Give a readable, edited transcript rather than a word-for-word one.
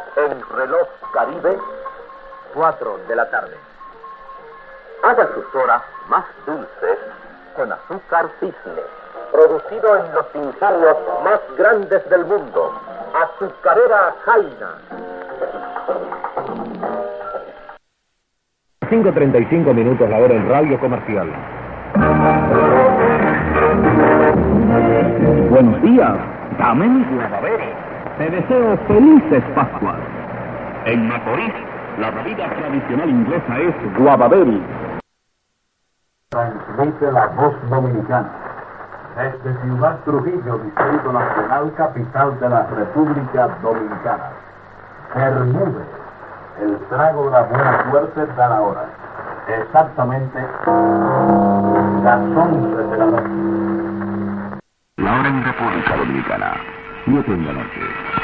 El reloj Caribe, 4 de la tarde. Haga sus horas más dulces con azúcar Cisne, producido en los insumos más grandes del mundo. Azucarera Jaina. 5:35 minutos la hora en Radio Comercial. Buenos días, dame mi Guavaberi. Te deseo felices Pascuas. En Macorís, la bebida tradicional inglesa es Guavaberi. Transmite la voz dominicana. Desde Ciudad Trujillo, Distrito Nacional, capital de la República Dominicana. Bermúdez, el trago de la buena suerte da la hora. Exactamente las 11 de la noche. La hora en República Dominicana, 7 de la noche.